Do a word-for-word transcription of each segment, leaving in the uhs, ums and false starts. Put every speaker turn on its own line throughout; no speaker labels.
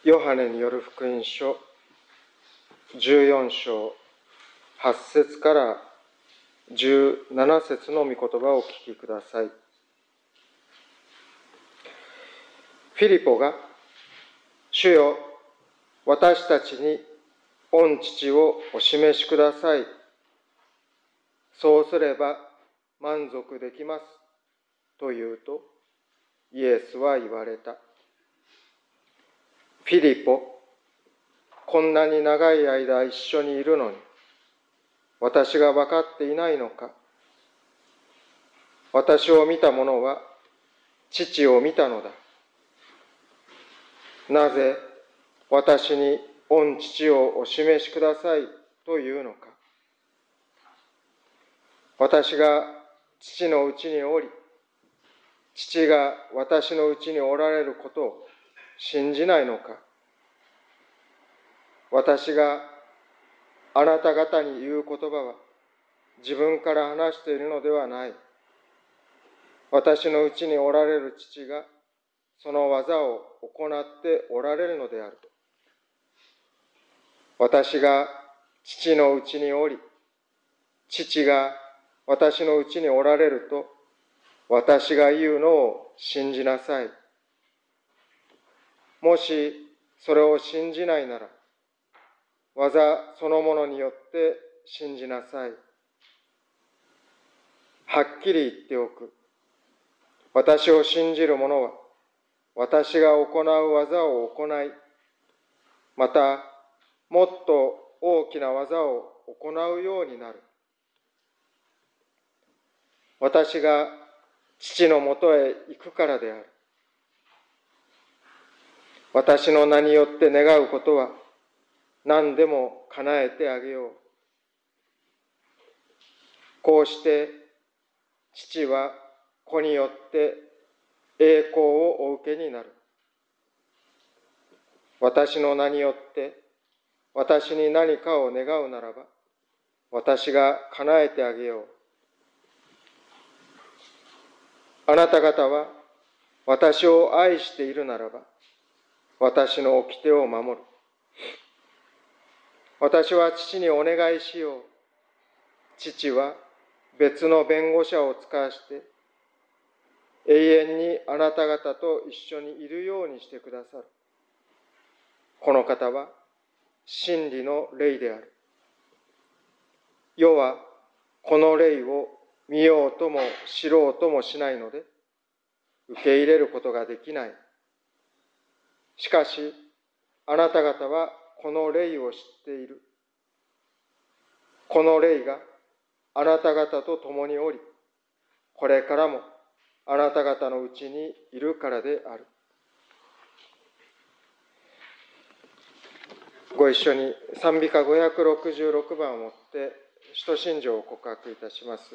ヨハネによる福音書じゅうよん章はち節からじゅうなな節の御言葉をお聞きください。フィリポが、主よ、私たちに御父をお示しください。そうすれば満足できます。と言うと、イエスは言われた。フィリポ、こんなに長い間一緒にいるのに、私が分かっていないのか。私を見た者は父を見たのだ。なぜ私に御父をお示しくださいというのか。私が父のうちにおり、父が私のうちにおられることを信じないのか。私があなた方に言う言葉は自分から話しているのではない。私のうちにおられる父がその技を行っておられるのである。私が父のうちにおり、父が私のうちにおられると、私が言うのを信じなさい。もしそれを信じないなら、技そのものによって信じなさい。はっきり言っておく。私を信じる者は、私が行う技を行い、また、もっと大きな技を行うようになる。私が父のもとへ行くからである。私の名によって願うことは何でも叶えてあげよう。こうして父は子によって栄光をお受けになる。私の名によって私に何かを願うならば、私が叶えてあげよう。あなた方は私を愛しているならば、私の掟を守る。私は父にお願いしよう。父は別の弁護者を使わして、永遠にあなた方と一緒にいるようにしてくださる。この方は真理の霊である。世はこの霊を見ようとも知ろうともしないので、受け入れることができない。しかし、あなた方はこの霊を知っている。この霊があなた方と共におり、これからもあなた方のうちにいるからである。ご一緒に賛美歌ごひゃくろくじゅうろくばんをもって使徒信条を告白いたします。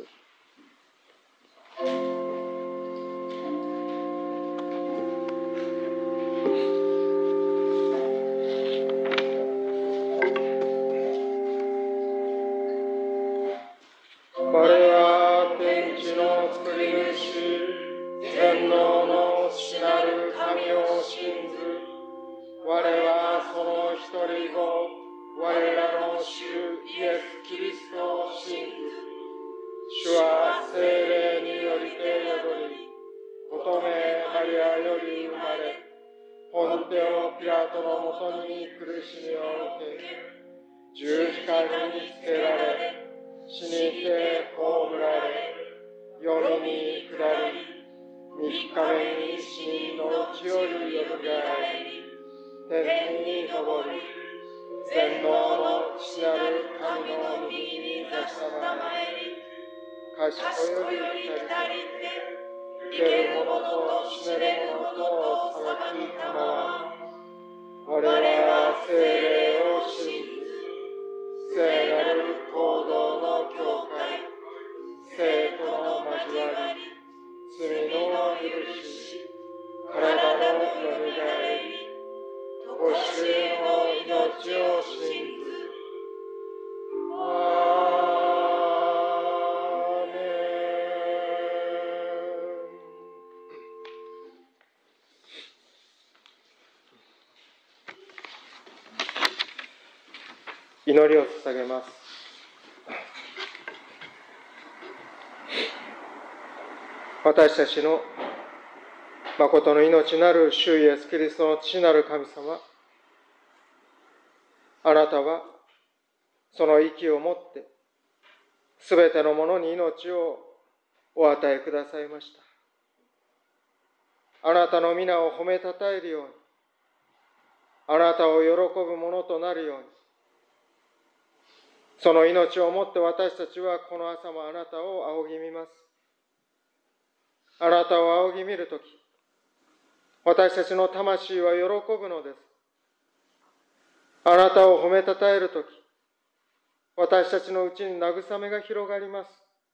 我は天地の作り主、全能の父なる神を信ず。我はその一人子、我らの主イエス・キリストを信ず。主は聖霊によりて宿り、乙女マリアより生まれ、ポンテオ・ピラトのもとに苦しみを受け、十字架につけられ、死にて葬られ、黄泉に下り、三日目に死人のうちよりよみがえり、天に昇り、全能の父なる神の右に座したまえり、賢より来たりて、受ける者と死ねる者とを裁きたまわん。我らは聖霊を信ず、聖なる行動の教会、聖徒の交わり、罪の許し、体のよみがえり、常しえの命を信ず。アーメン。 祈りを捧げます。私たちの誠の命なる主イエスキリストの父なる神様、あなたはその息をもってすべてのものに命をお与えくださいました。あなたの皆を褒めたたえるように、あなたを喜ぶものとなるように、その命をもって私たちはこの朝もあなたを仰ぎ見ます。あなたを仰ぎ見るとき、私たちの魂は喜ぶのです。あなたを褒めたたえるとき、私たちのうちに慰めが広がります。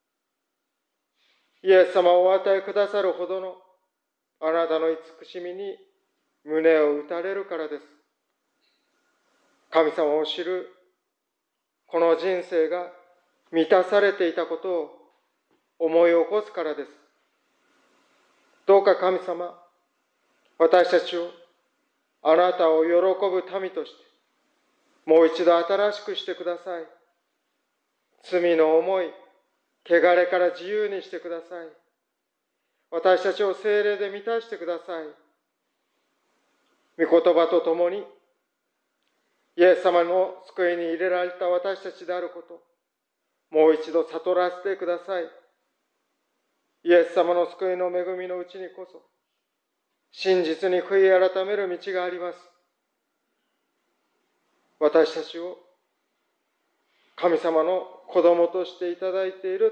イエス様をお与えくださるほどのあなたの慈しみに胸を打たれるからです。神様を知るこの人生が満たされていたことを思い起こすからです。どうか神様、私たちをあなたを喜ぶ民としてもう一度新しくしてください。罪の思い、汚れから自由にしてください。私たちを聖霊で満たしてください。御言葉とともにイエス様の救いに入れられた私たちであること、もう一度悟らせてください。イエス様の救いの恵みのうちにこそ、真実に悔い改める道があります。私たちを神様の子供としていただいている、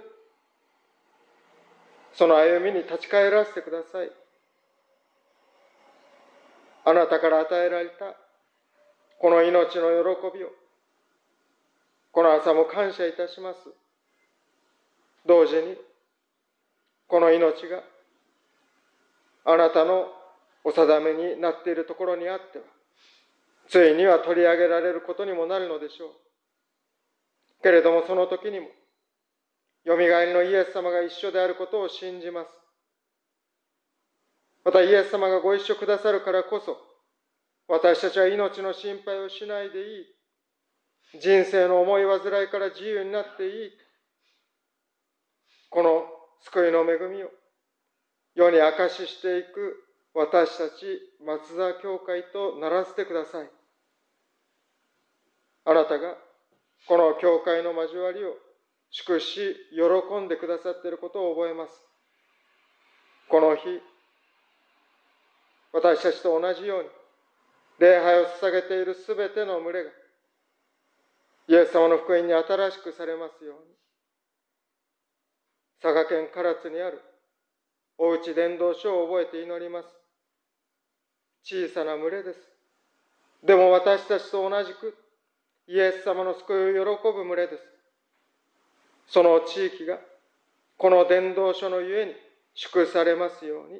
その歩みに立ち返らせてください。あなたから与えられたこの命の喜びを、この朝も感謝いたします。同時に、この命があなたのお定めになっているところにあっては、ついには取り上げられることにもなるのでしょう。けれどもその時にも、よみがえりのイエス様が一緒であることを信じます。またイエス様がご一緒くださるからこそ、私たちは命の心配をしないでいい。人生の思い煩いから自由になっていい。この救いの恵みを世に証ししていく私たち松沢教会とならせてください。あなたがこの教会の交わりを祝し喜んでくださっていることを覚えます。この日、私たちと同じように礼拝を捧げているすべての群れがイエス様の福音に新しくされますように。佐賀県唐津にあるおうち伝道所を覚えて祈ります。小さな群れです。でも私たちと同じくイエス様の救いを喜ぶ群れです。その地域がこの伝道所のゆえに祝されますように。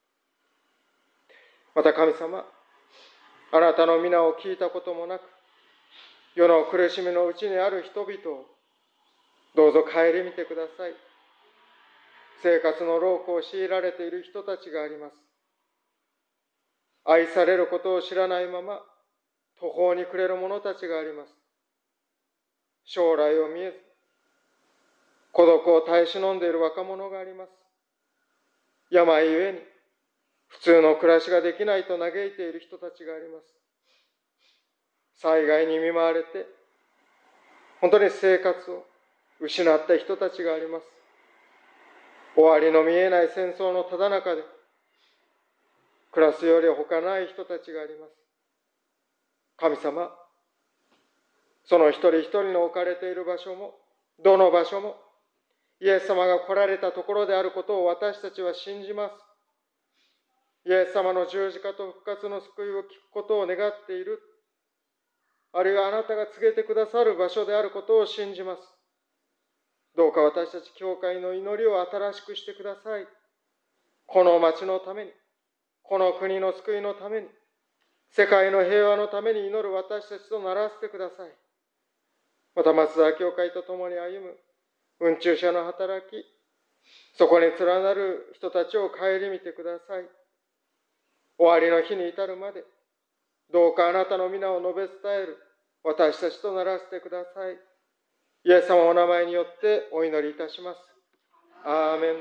また神様、あなたの皆を聞いたこともなく、世の苦しみのうちにある人々をどうぞ顧みてください。生活の労苦を強いられている人たちがあります。愛されることを知らないまま途方に暮れる者たちがあります。将来を見えず、孤独を耐え忍んでいる若者があります。病ゆえに普通の暮らしができないと嘆いている人たちがあります。災害に見舞われて本当に生活を失った人たちがあります。終わりの見えない戦争のただ中で暮らすより他ない人たちがあります。神様、その一人一人の置かれている場所も、どの場所も、イエス様が来られたところであることを私たちは信じます。イエス様の十字架と復活の救いを聞くことを願っている。あるいはあなたが告げてくださる場所であることを信じます。どうか私たち教会の祈りを新しくしてください。この町のために、この国の救いのために、世界の平和のために祈る私たちとならせてください。また松沢教会と共に歩む運中者の働き、そこに連なる人たちを顧みてください。終わりの日に至るまで、どうかあなたの皆を述べ伝える私たちとならせてください。イエス様のお名前によってお祈りいたします。アーメン。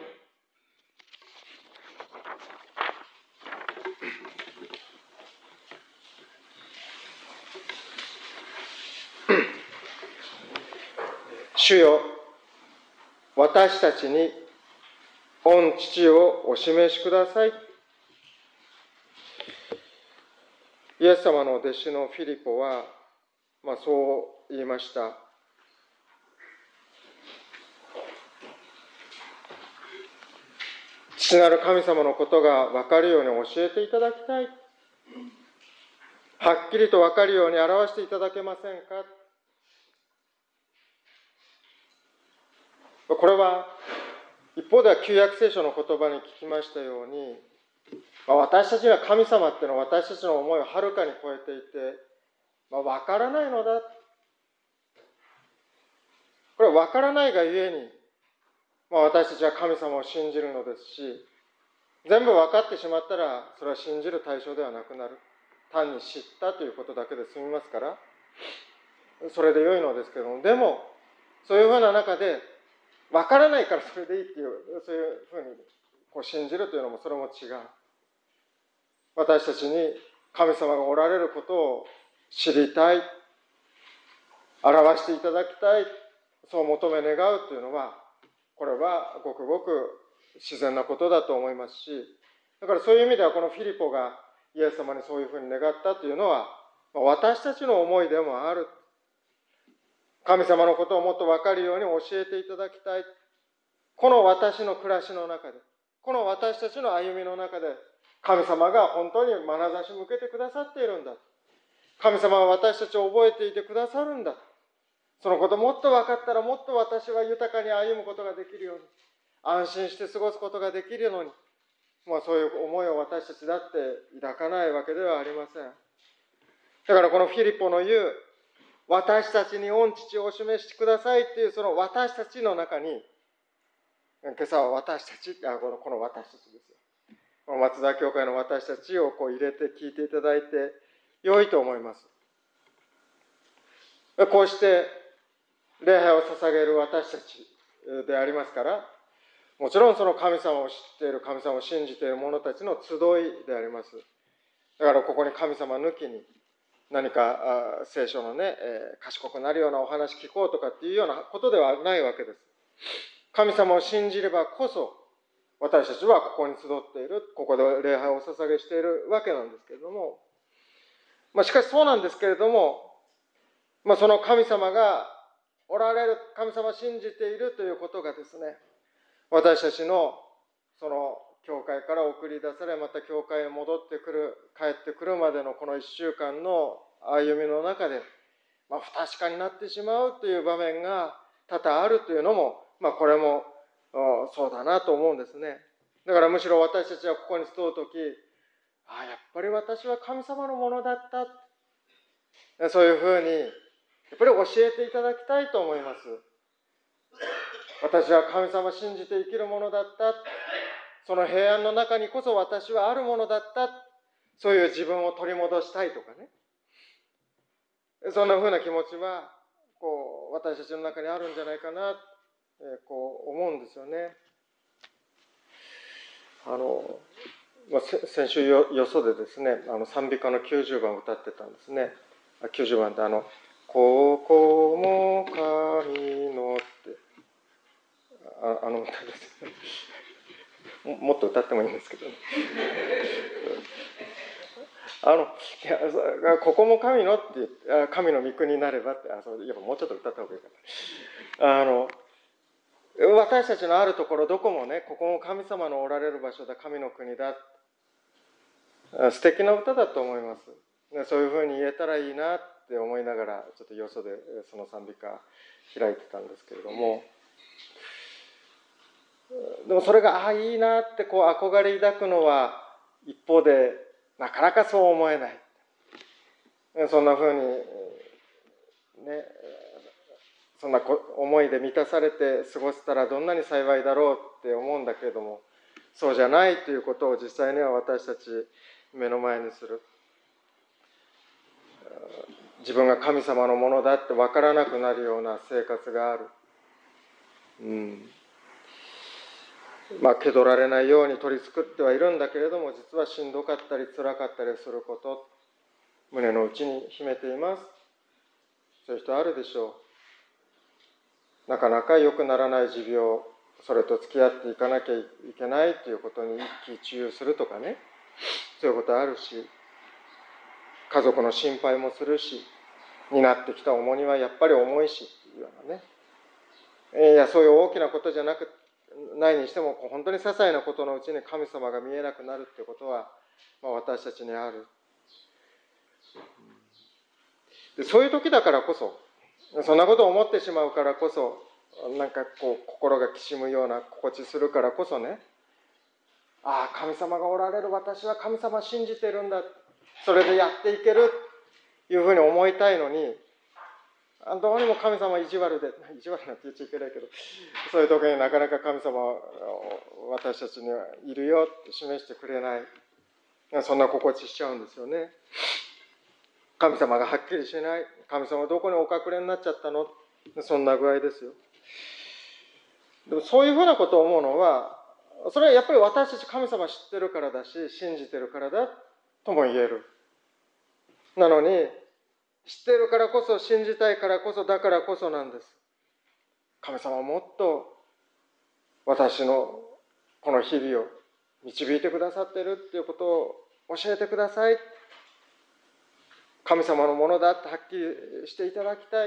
主よ、私たちに御父をお示しください。イエス様の弟子のフィリポは、まあ、そう言いました。父なる神様のことが分かるように教えていただきたい。はっきりと分かるように表していただけませんか。これは一方では旧約聖書の言葉に聞きましたように、私たちは神様っていうのは私たちの思いをはるかに超えていて、まあ、分からないのだ。これは分からないがゆえに、まあ、私たちは神様を信じるのですし、全部分かってしまったらそれは信じる対象ではなくなる。単に知ったということだけで済みますから、それで良いのですけども、でもそういうふうな中で分からないからそれでいいっていう、そういうふうにこう信じるというのもそれも違う。私たちに神様がおられることを知りたい、表していただきたい、そう求め願うというのは、これはごくごく自然なことだと思いますし、だからそういう意味ではこのフィリポがイエス様にそういうふうに願ったというのは、私たちの思いでもある。神様のことをもっと分かるように教えていただきたい。この私の暮らしの中で、この私たちの歩みの中で、神様が本当に眼差し向けてくださっているんだ。神様は私たちを覚えていてくださるんだ。そのこともっと分かったら、もっと私は豊かに歩むことができるように、安心して過ごすことができるのに、まあ、そういう思いを私たちだって抱かないわけではありません。だからこのフィリポの言う、私たちに御父をお示してくださいっていう、その私たちの中に、今朝は私たち、あこのこの私たちですよ。この松田教会の私たちをこう入れて聞いていただいて良いと思います。こうして礼拝を捧げる私たちでありますから、もちろんその神様を知っている、神様を信じている者たちの集いであります。だからここに神様抜きに何か聖書のね、賢くなるようなお話聞こうとかっていうようなことではないわけです。神様を信じればこそ、私たちはここに集っている、ここで礼拝をお捧げしているわけなんですけれども、まあ、しかしそうなんですけれども、まあ、その神様がおられる、神様を信じているということがですね、私たちのその教会から送り出され、また教会へ戻ってくる、帰ってくるまでのこの一週間の歩みの中で、まあ、不確かになってしまうという場面が多々あるというのも、まあ、これもそうだなと思うんですね。だからむしろ私たちはここに集うとき、ああ、やっぱり私は神様のものだった。そういうふうに、やっぱり教えていただきたいと思います。私は神様を信じて生きるものだった。その平安の中にこそ私はあるものだった。そういう自分を取り戻したいとかね。そんなふうな気持ちは、こう、私たちの中にあるんじゃないかな、こう思うんですよね。あの、まあ、先週よ、よそでですね、あの賛美歌のきゅうじゅうばんを歌ってたんですね。きゅうじゅうばんってあの、ここも神のって、あ, あの歌ですね。もっと歌ってもいいんですけどね。あの、いや、ここも神のって言って、神の御国になればって、あ、そう、やっぱもうちょっと歌った方がいいかな。あの、私たちのあるところどこもね、ここも神様のおられる場所だ、神の国だ。素敵な歌だと思います。そういうふうに言えたらいいなって思いながら、ちょっとよそでその賛美歌開いてたんですけれども、でもそれがああいいなってこう憧れ抱くのは一方でなかなかそう思えない。そんなふうにね、そんな思いで満たされて過ごせたらどんなに幸いだろうって思うんだけれども、そうじゃないということを実際には私たち目の前にする。 自分が神様のものだって分からなくなるような生活がある。うんまあ、気取られないように取り繕ってはいるんだけれども、実はしんどかったり辛かったりすること、胸の内に秘めています。そういう人あるでしょう。なかなか良くならない持病、それと付き合っていかなきゃいけないということに一喜一憂するとかね、そういうことあるし、家族の心配もするし、担ってきた重荷はやっぱり重いしっていうようなね。いや、そういう大きなことじゃなくないにしても、本当に些細なことのうちに神様が見えなくなるっていうことは、まあ、私たちにある。でそういう時だからこそ、そんなことを思ってしまうからこそ、なんかこう心がきしむような心地するからこそね、ああ神様がおられる、私は神様信じてるんだ、それでやっていけるというふうに思いたいのに、どうにも神様意地悪で、意地悪なんて言っちゃいけないけど、そういう時になかなか神様は私たちにはいるよって示してくれない、そんな心地しちゃうんですよね。神様がはっきりしない、神様どこにお隠れになっちゃったの、そんな具合ですよ。でもそういうふうなことを思うのは、それはやっぱり私たち神様知ってるからだし、信じてるからだとも言える。なのに、知ってるからこそ、信じたいからこそ、だからこそなんです。神様はもっと私のこの日々を導いてくださっているっていうことを教えてください。神様のものだってはっきりしていただきたい。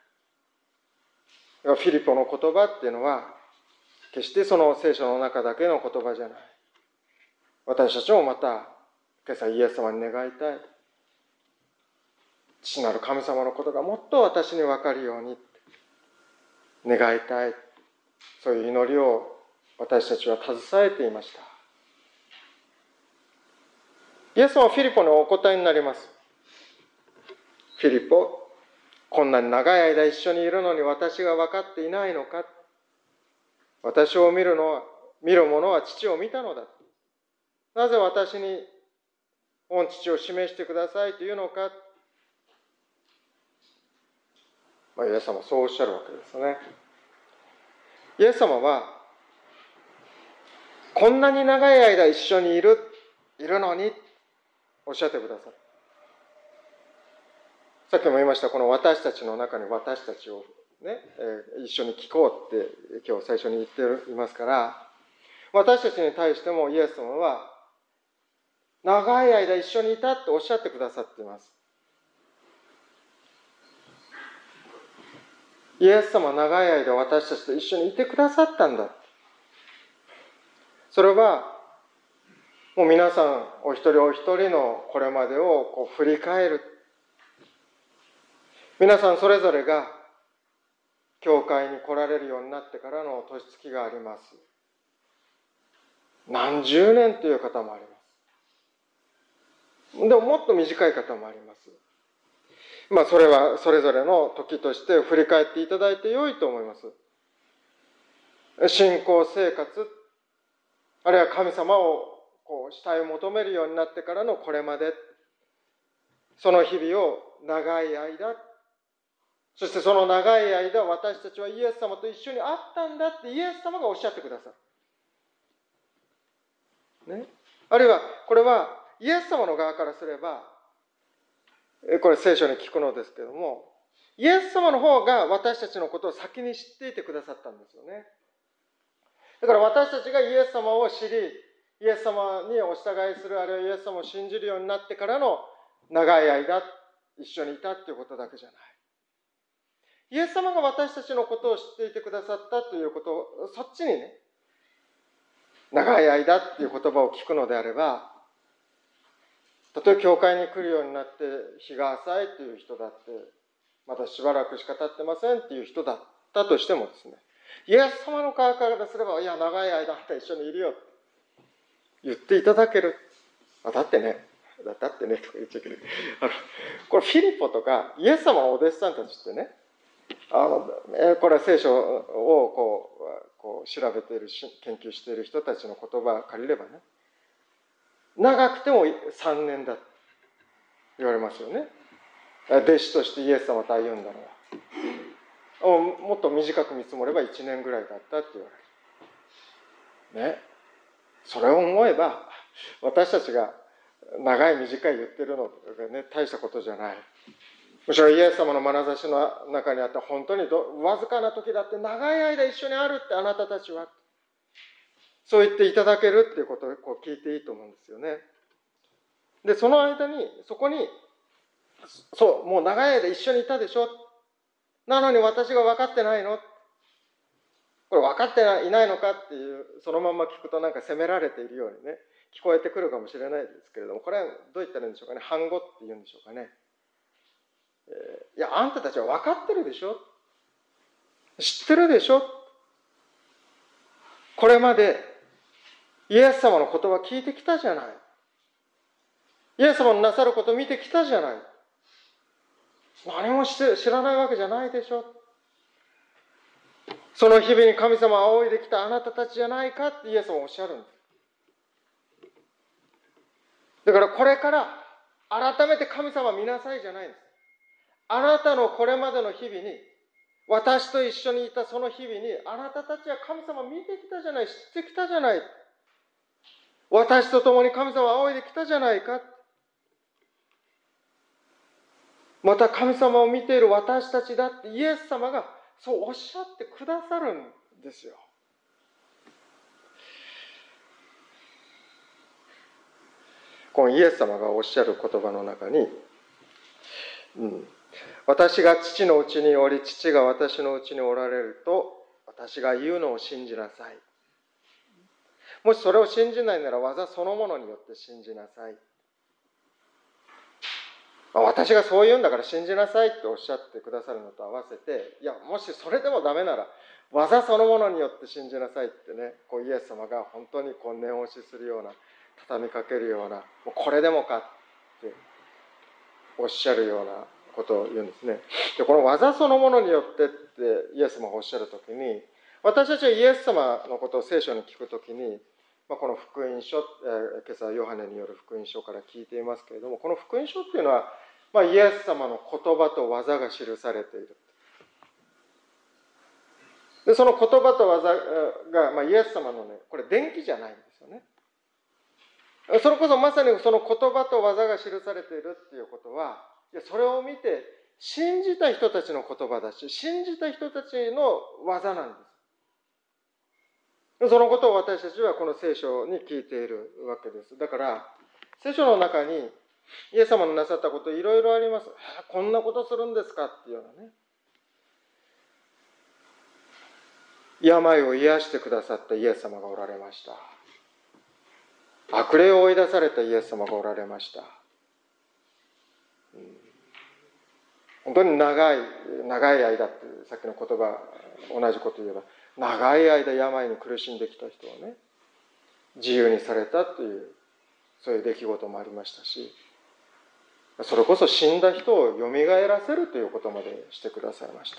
フィリポの言葉っていうのは、決してその聖書の中だけの言葉じゃない。私たちもまた、今朝イエス様に願いたい。父なる神様のことがもっと私に分かるように願いたい。そういう祈りを私たちは携えていました。イエス様はフィリポにお答えになります。フィリポ、こんなに長い間一緒にいるのに私が分かっていないのか。私を見るのは、見る者は父を見たのだ。なぜ私に御父を示してくださいというのか。まあ、イエス様はそうおっしゃるわけですね。イエス様は、こんなに長い間一緒にいる、いるのに、おっしゃってください。さっきも言いました、この私たちの中に私たちをね、えー、一緒に聞こうって今日最初に言っていますから、私たちに対してもイエス様は、長い間一緒にいたっておっしゃってくださっています。イエス様は長い間私たちと一緒にいてくださったんだ。それは、もう皆さんお一人お一人のこれまでをこう振り返る。皆さんそれぞれが教会に来られるようになってからの年月があります。何十年という方もあります。でももっと短い方もあります。まあそれはそれぞれの時として振り返っていただいてよいと思います。信仰生活、あるいは神様をこう慕い求めるようになってからのこれまで、その日々を長い間、そしてその長い間私たちはイエス様と一緒にあったんだってイエス様がおっしゃってくださる。ね。あるいはこれはイエス様の側からすれば、これ聖書に聞くのですけども、イエス様の方が私たちのことを先に知っていてくださったんですよね。だから私たちがイエス様を知り、イエス様にお従いする、あるいはイエス様を信じるようになってからの長い間一緒にいたということだけじゃない。イエス様が私たちのことを知っていてくださったということを、そっちにね、長い間っていう言葉を聞くのであれば、例えば教会に来るようになって日が浅いという人だって、まだしばらくしか経ってませんっていう人だったとしてもですね、イエス様の側からすれば、いや、長い間あんた一緒にいるよって言っていただける。あ、だってね、だってね、とか言っちゃいけない。あの、これフィリポとか、イエス様のお弟子さんたちってね、あの、これは聖書をこう、こう調べている、研究している人たちの言葉を借りればね、長くてもさんねんだと言われますよね。 弟子としてイエス様と歩んだのは。もっと短く見積もればいちねんぐらいだったって言われる。ね。それを思えば、私たちが長い短い言ってるのがね、大したことじゃない。むしろイエス様の眼差しの中にあった本当にどわずかな時だって長い間一緒にあるってあなたたちは。そう言っていただけるっていうことをこう聞いていいと思うんですよね。で、その間に、そこに、そう、もう長い間一緒にいたでしょ。なのに私が分かってないの？これ分かっていないのかっていう、そのまま聞くとなんか責められているようにね、聞こえてくるかもしれないですけれども、これはどう言ったらいいんでしょうかね。反語っていうんでしょうかね。えー、いや、あんたたちは分かってるでしょ。知ってるでしょ。これまでイエス様の言葉聞いてきたじゃない。イエス様のなさることを見てきたじゃない。何も知らないわけじゃないでしょ。その日々に神様を仰いできたあなたたちじゃないかってイエス様はおっしゃるんです。だからこれから改めて神様見なさいじゃないんです。あなたのこれまでの日々に、私と一緒にいたその日々に、あなたたちは神様見てきたじゃない、知ってきたじゃない。私と共に神様を仰いできたじゃないか。また神様を見ている私たちだってイエス様がそうおっしゃってくださるんですよ。このイエス様がおっしゃる言葉の中に、うん、私が父のうちにおり、父が私のうちにおられると、私が言うのを信じなさい。もしそれを信じないなら、技そのものによって信じなさい。私がそう言うんだから信じなさいっておっしゃってくださるのと合わせて、いや、もしそれでもダメなら、技そのものによって信じなさいってね、こうイエス様が本当にこう念押しするような、畳みかけるような、もうこれでもかっておっしゃるようなことを言うんですね。で、この技そのものによってってイエス様がおっしゃるときに、私たちはイエス様のことを聖書に聞くときに、まあ、この福音書、えー、今朝ヨハネによる福音書から聞いていますけれども、この福音書っていうのは、まあ、イエス様の言葉と技が記されている。で、その言葉と技が、まあ、イエス様のね、これ伝記じゃないんですよね。それこそまさにその言葉と技が記されているっていうことは、いやそれを見て信じた人たちの言葉だし、信じた人たちの技なんです。そのことを私たちはこの聖書に聞いているわけです。だから、聖書の中にイエス様のなさったこといろいろあります。こんなことするんですかっていうようなね。病を癒してくださったイエス様がおられました。悪霊を追い出されたイエス様がおられました。うん、本当に長い、長い間ってさっきの言葉、同じこと言えば、長い間病に苦しんできた人をね、自由にされたという、そういう出来事もありましたし、それこそ死んだ人をよみがえらせるということまでしてくださいました。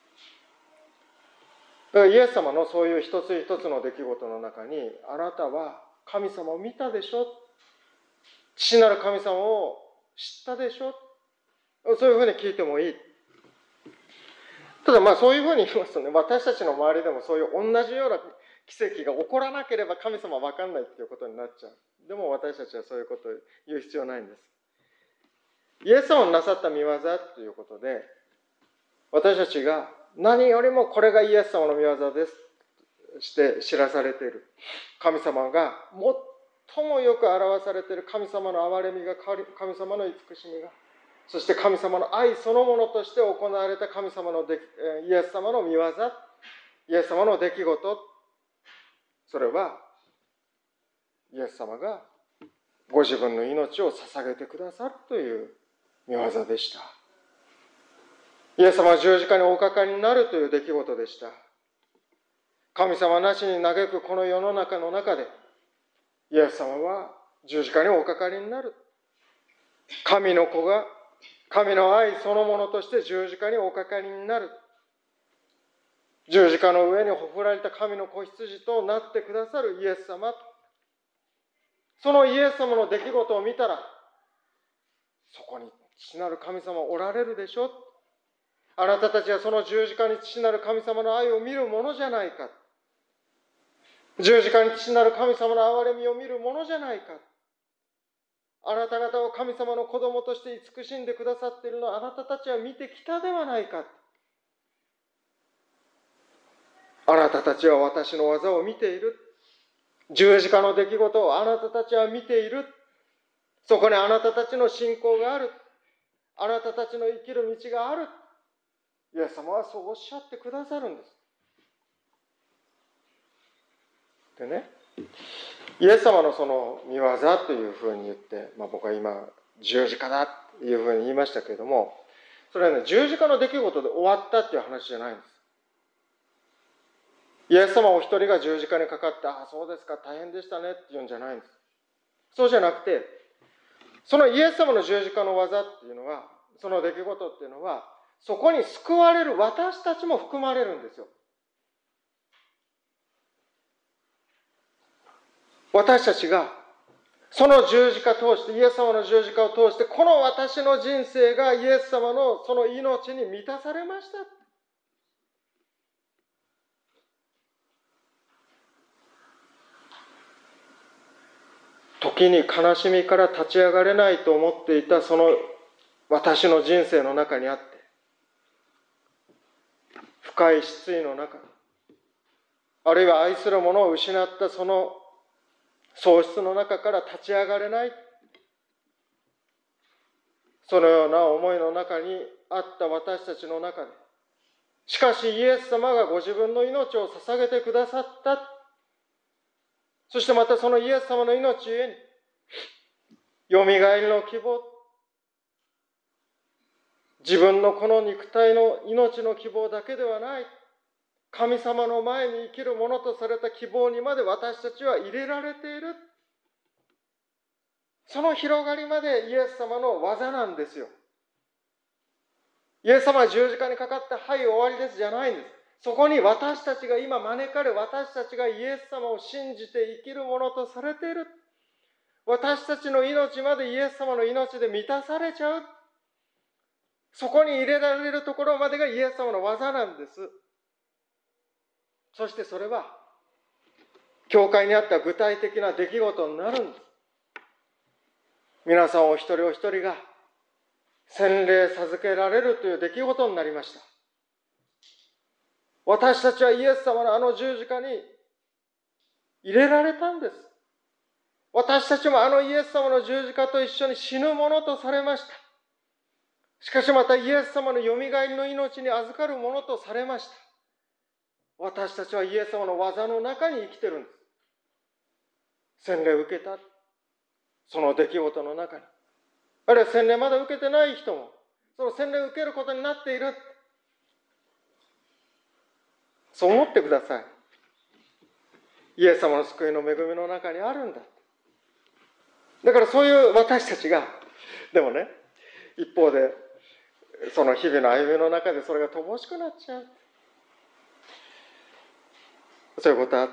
だからイエス様のそういう一つ一つの出来事の中に、あなたは神様を見たでしょ、父なる神様を知ったでしょ、そういうふうに聞いてもいい。ただまあそういうふうに言いますとね、私たちの周りでもそういう同じような奇跡が起こらなければ神様は分かんないっていうことになっちゃう。でも私たちはそういうことを言う必要ないんです。イエス様のなさった御業ということで、私たちが何よりもこれがイエス様の御業ですして知らされている。神様が最もよく表されている神様の憐れみが、神様の慈しみが、そして神様の愛そのものとして行われた神様のでイエス様の御業、イエス様の出来事、それはイエス様がご自分の命を捧げてくださるという御業でした。イエス様は十字架におかかりになるという出来事でした。神様なしに嘆くこの世の中の中で、イエス様は十字架におかかりになる。神の子が神の愛そのものとして十字架におかかりになる。十字架の上にほふられた神の子羊となってくださるイエス様。そのイエス様の出来事を見たら、そこに父なる神様おられるでしょ。あなたたちはその十字架に父なる神様の愛を見るものじゃないか。十字架に父なる神様の憐れみを見るものじゃないか。あなた方を神様の子供として慈しんでくださっているのはあなたたちは見てきたではないか。あなたたちは私の技を見ている。十字架の出来事をあなたたちは見ている。そこにあなたたちの信仰がある。あなたたちの生きる道がある。イエス様はそうおっしゃってくださるんです。でね、イエス様のその御業というふうに言って、まあ、僕は今十字架だというふうに言いましたけれども、それはね、十字架の出来事で終わったっていう話じゃないんです。イエス様お一人が十字架にかかって、ああそうですか大変でしたねって言うんじゃないんです。そうじゃなくて、そのイエス様の十字架の技っていうのは、その出来事っていうのは、そこに救われる私たちも含まれるんですよ。私たちがその十字架を通して、イエス様の十字架を通して、この私の人生がイエス様のその命に満たされました。時に悲しみから立ち上がれないと思っていたその私の人生の中にあって、深い失意の中、あるいは愛する者を失ったその喪失の中から立ち上がれない、そのような思いの中にあった私たちの中で、しかしイエス様がご自分の命を捧げてくださった。そしてまたそのイエス様の命ゆえに、よみがえりの希望、自分のこの肉体の命の希望だけではない、神様の前に生きるものとされた希望にまで私たちは入れられている。その広がりまでイエス様の技なんですよ。イエス様は十字架にかかって、はい終わりですじゃないんです。そこに私たちが今招かれ、私たちがイエス様を信じて生きるものとされている。私たちの命までイエス様の命で満たされちゃう。そこに入れられるところまでがイエス様の技なんです。そしてそれは教会にあった具体的な出来事になるんです。皆さんお一人お一人が洗礼授けられるという出来事になりました。私たちはイエス様のあの十字架に入れられたんです。私たちもあのイエス様の十字架と一緒に死ぬものとされました。しかしまたイエス様のよみがえりの命に預かるものとされました。私たちはイエス様の技の中に生きてるんです。洗礼を受けたその出来事の中に、あるいは洗礼まだ受けてない人もその洗礼を受けることになっている、そう思ってください。イエス様の救いの恵みの中にあるんだ。だからそういう私たちが、でもね、一方でその日々の歩みの中でそれが乏しくなっちゃう、そういうことあった。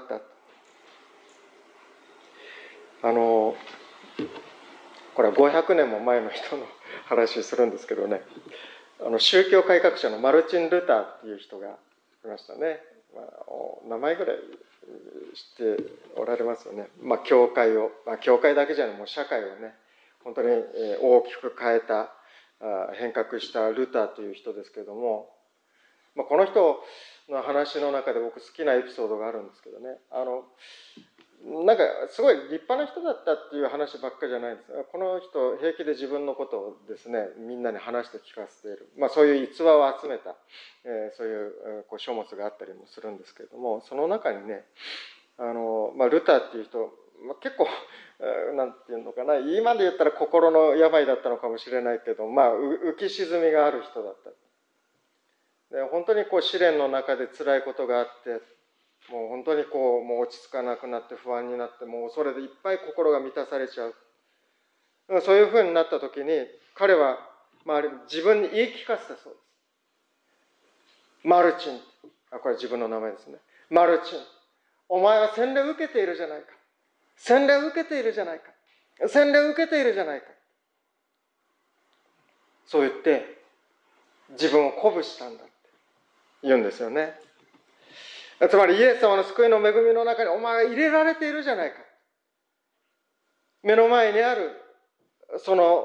あのこれはごひゃくねんも前の人の話するんですけどね、あの宗教改革者のマルチン・ルターっていう人がいましたね。まあ、名前ぐらい知っておられますよね。まあ、教会を、まあ、教会だけじゃない、もう社会をね、本当に大きく変えた、変革したルターという人ですけれども、まあ、この人の話の中で僕好きなエピソードがあるんですけどね、あのなんかすごい立派な人だったっていう話ばっかりじゃないんです。この人平気で自分のことをですね、みんなに話して聞かせている、まあ、そういう逸話を集めた、えー、そういう、こう書物があったりもするんですけれども、その中にね、あの、まあ、ルターっていう人、まあ、結構なんていうのかな、今で言ったら心の病だったのかもしれないけど、まあ、浮き沈みがある人だった。で本当にこう試練の中で辛いことがあって、もう本当にこうもう落ち着かなくなって不安になって、もうそれでいっぱい心が満たされちゃう。そういうふうになった時に彼は、まあ、自分に言い聞かせたそうです。マルチン、あ、これ自分の名前ですね。マルチン、お前は洗礼を受けているじゃないか。洗礼を受けているじゃないか。洗礼を受けているじゃないか。 そう言って自分を鼓舞したんだって言うんですよね。つまりイエス様の救いの恵みの中にお前は入れられているじゃないか。目の前にあるその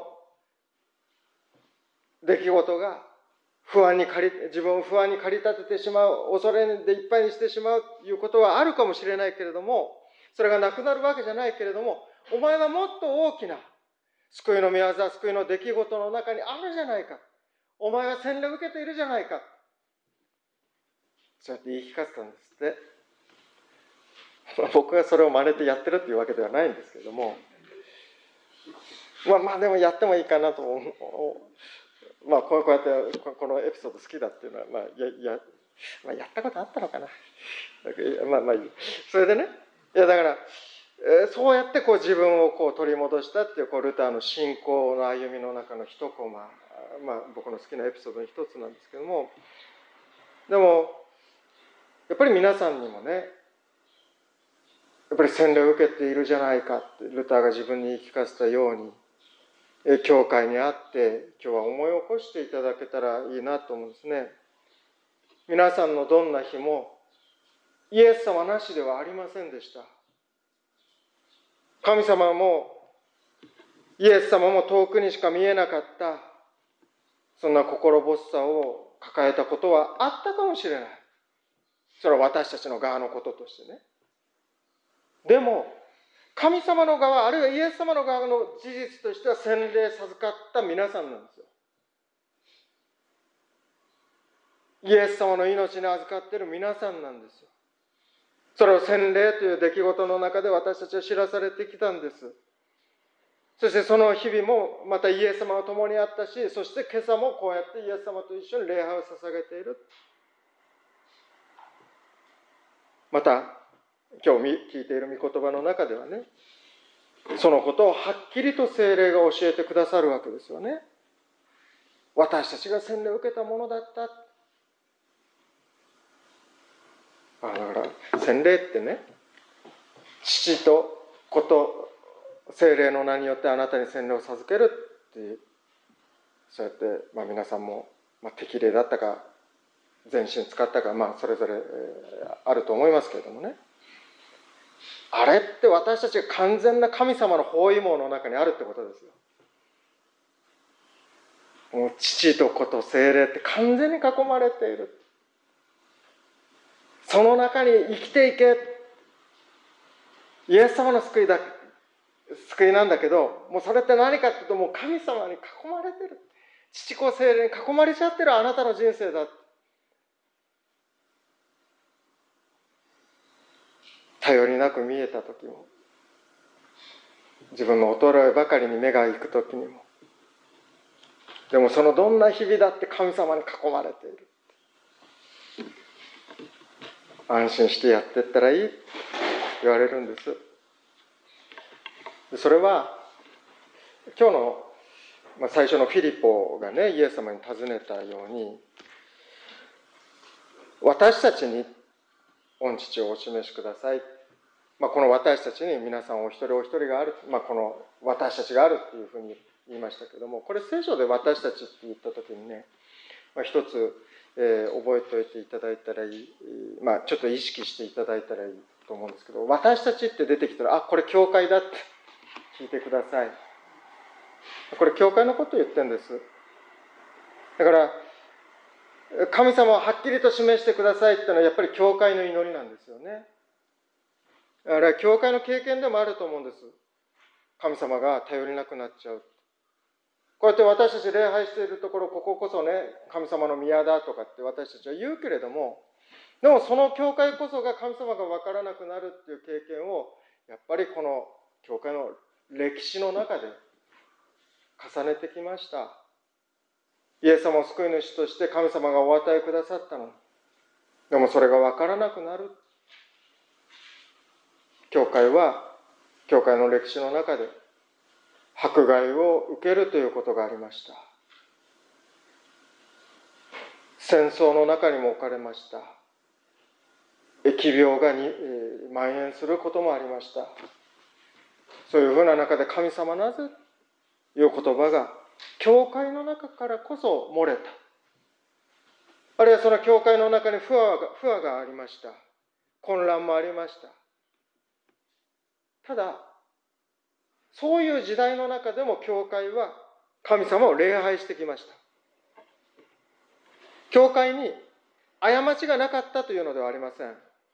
出来事が不安に駆り自分を不安に駆り立ててしまう、恐れでいっぱいにしてしまうということはあるかもしれないけれども、それがなくなるわけじゃないけれども、お前はもっと大きな救いの御業、救いの出来事の中にあるじゃないか。お前は洗礼を受けているじゃないか。そうやって言い聞かせたんですって。僕がそれを真似てやってるっていうわけではないんですけれども、まあまあでもやってもいいかなと思う。まあこうやってこのエピソード好きだっていうのは、まあやや、まあ、やったことあったのかな。まあまあいい。それでね、いやだから、えー、そうやってこう自分をこう取り戻したっていうこうルターの信仰の歩みの中の一コマ、まあ僕の好きなエピソードの一つなんですけども、でもやっぱり皆さんにもね、やっぱり洗礼を受けているじゃないかってルターが自分に言い聞かせたように、教会にあって今日は思い起こしていただけたらいいなと思うんですね。皆さんのどんな日もイエス様なしではありませんでした。神様もイエス様も遠くにしか見えなかった、そんな心細さを抱えたことはあったかもしれない。それは私たちの側のこととしてね。でも神様の側、あるいはイエス様の側の事実としては洗礼授かった皆さんなんですよ。イエス様の命に預かっている皆さんなんですよ。それを洗礼という出来事の中で私たちは知らされてきたんです。そしてその日々もまたイエス様と共にあったし、そして今朝もこうやってイエス様と一緒に礼拝を捧げている。また今日聞いている御言葉の中ではね、そのことをはっきりと聖霊が教えてくださるわけですよね。私たちが洗礼を受けたものだった。あだから洗礼ってね、父と子と聖霊の名によってあなたに洗礼を授けるっていう、そうやって、まあ、皆さんも、まあ、適齢だったか全身使ったか、まあ、それぞれあると思いますけれどもね、あれって私たちが完全な神様の包囲網の中にあるってことですよ。もう父と子と聖霊って完全に囲まれている。その中に生きていけ。イエス様の救いだ、救いなんだけど、もうそれって何かっていうと、もう神様に囲まれてる。父子聖霊に囲まれちゃってるあなたの人生だ。頼りなく見えた時も、自分の衰えばかりに目が行く時にも、でもそのどんな日々だって神様に囲まれている。安心してやっていったらいいって言われるんです。それは今日の最初のフィリポがね、イエス様に尋ねたように、私たちに御父をお示しください。まあ、この私たちに皆さんお一人お一人がある、まあ、この私たちがあるっていうふうに言いましたけども、これ聖書で私たちって言った時にね、まあ、一つ、えー、覚えておいていただいたらいい、まあ、ちょっと意識していただいたらいいと思うんですけど、私たちって出てきたら、あ、これ教会だって聞いてください。これ教会のことを言ってるんです。だから神様をはっきりと示してくださいっていうのはやっぱり教会の祈りなんですよね。あれは教会の経験でもあると思うんです。神様が頼りなくなっちゃう。こうやって私たち礼拝しているところ、こここそね、神様の宮だとかって私たちは言うけれども、でもその教会こそが神様が分からなくなるっていう経験を、やっぱりこの教会の歴史の中で重ねてきました。イエス様を救い主として神様がお与えくださったのに、でもそれが分からなくなる。教会は教会の歴史の中で迫害を受けるということがありました。戦争の中にも置かれました。疫病がに、えー、蔓延することもありました。そういうふうな中で神様なぜという言葉が教会の中からこそ漏れた。あるいはその教会の中に不和が、不和がありました。混乱もありました。ただ、そういう時代の中でも教会は神様を礼拝してきました。教会に過ちがなかったというのではありません。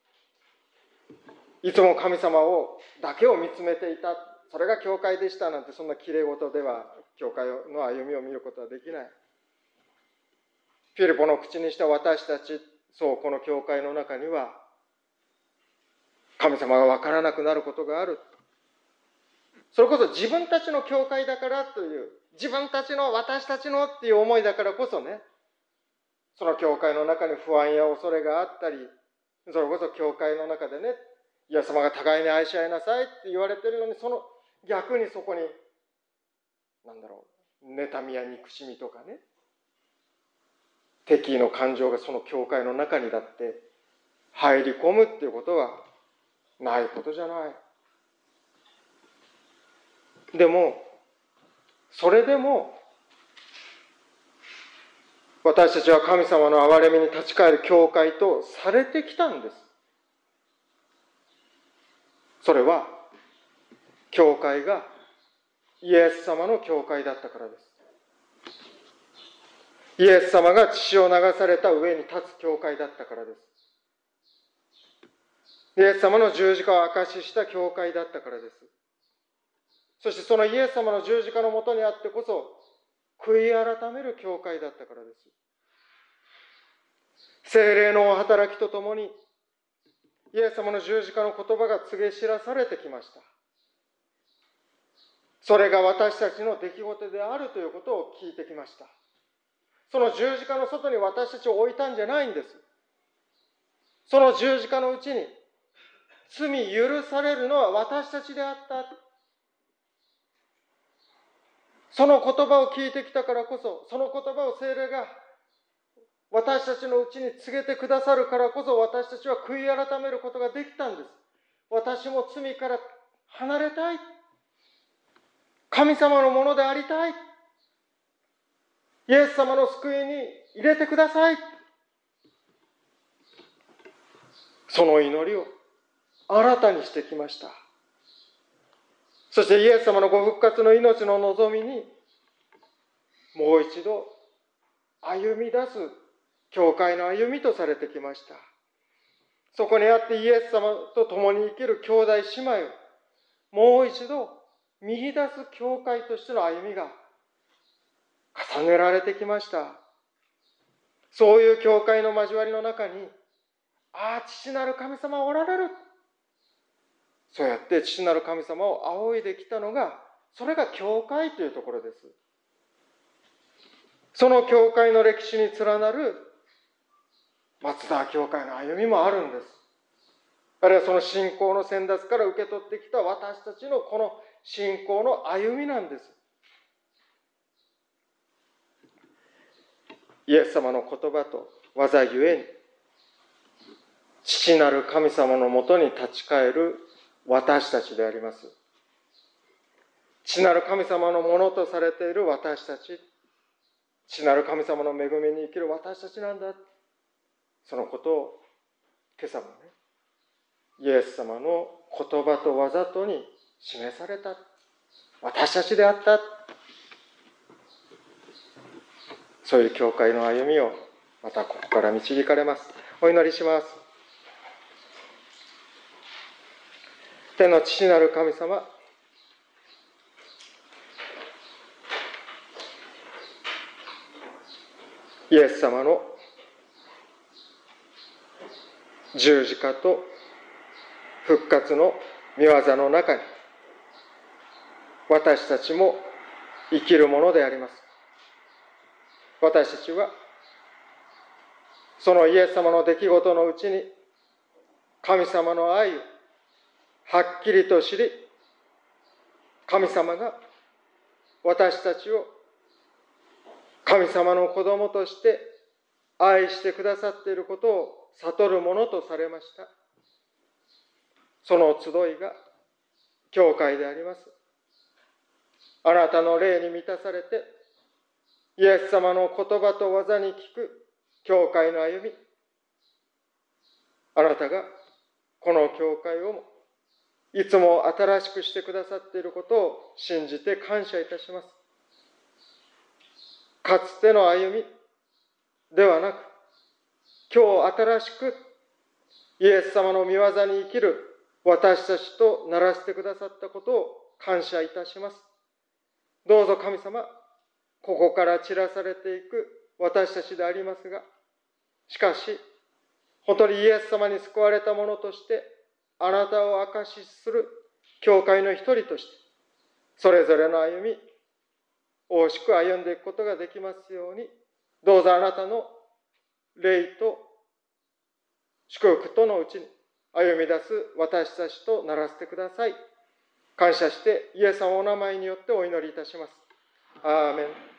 いつも神様をだけを見つめていた。それが教会でしたなんて、そんな綺麗事では教会の歩みを見ることはできない。フィリポの口にした私たち、そう、この教会の中には神様が分からなくなることがある。それこそ自分たちの教会だからという、自分たちの、私たちのっていう思いだからこそね、その教会の中に不安や恐れがあったり、それこそ教会の中でね、イエス様が互いに愛し合いなさいって言われているのに、その逆にそこに、なんだろう、妬みや憎しみとかね、敵意の感情がその教会の中にだって入り込むっていうことはないことじゃない。でも、それでも、私たちは神様の憐れみに立ち返る教会とされてきたんです。それは、教会がイエス様の教会だったからです。イエス様が血を流された上に立つ教会だったからです。イエス様の十字架を証しした教会だったからです。そしてそのイエス様の十字架のもとにあってこそ、悔い改める教会だったからです。聖霊の働きとともに、イエス様の十字架の言葉が告げ知らされてきました。それが私たちの出来事であるということを聞いてきました。その十字架の外に私たちを置いたんじゃないんです。その十字架のうちに、罪許されるのは私たちであった。その言葉を聞いてきたからこそ、その言葉を聖霊が私たちのうちに告げてくださるからこそ、私たちは悔い改めることができたんです。私も罪から離れたい。神様のものでありたい。イエス様の救いに入れてください。その祈りを新たにしてきました。そしてイエス様のご復活の命の望みに、もう一度歩み出す教会の歩みとされてきました。そこにあってイエス様と共に生きる兄弟姉妹をもう一度見出す教会としての歩みが重ねられてきました。そういう教会の交わりの中に、ああ、父なる神様はおられる。そうやって父なる神様を仰いできたのが、それが教会というところです。その教会の歴史に連なる松田教会の歩みもあるんです。あるいはその信仰の先達から受け取ってきた私たちのこの信仰の歩みなんです。イエス様の言葉と技ゆえに、父なる神様のもとに立ち返る私たちであります。父なる神様のものとされている私たち、父なる神様の恵みに生きる私たちなんだ。そのことを今朝もね、イエス様の言葉と技とに示された。私たちであった。そういう教会の歩みをまたここから導かれます。お祈りします。天の父なる神様、イエス様の十字架と復活の御業の中に、私たちも生きるものであります。私たちはそのイエス様の出来事のうちに神様の愛をはっきりと知り、神様が私たちを神様の子供として愛してくださっていることを悟るものとされました。その集いが教会であります。あなたの霊に満たされて、 イエス様の言葉と技に聞く教会の歩み、あなたがこの教会をもいつも新しくしてくださっていることを信じて感謝いたします。かつての歩みではなく、今日新しくイエス様の御業に生きる私たちとならせてくださったことを感謝いたします。どうぞ神様、ここから散らされていく私たちでありますが、しかし、本当にイエス様に救われた者として、あなたを証しする教会の一人として、それぞれの歩み、大しく歩んでいくことができますように、どうぞあなたの霊と祝福とのうちに歩み出す私たちとならせてください。感謝してイエス様のお名前によってお祈りいたします。アーメン。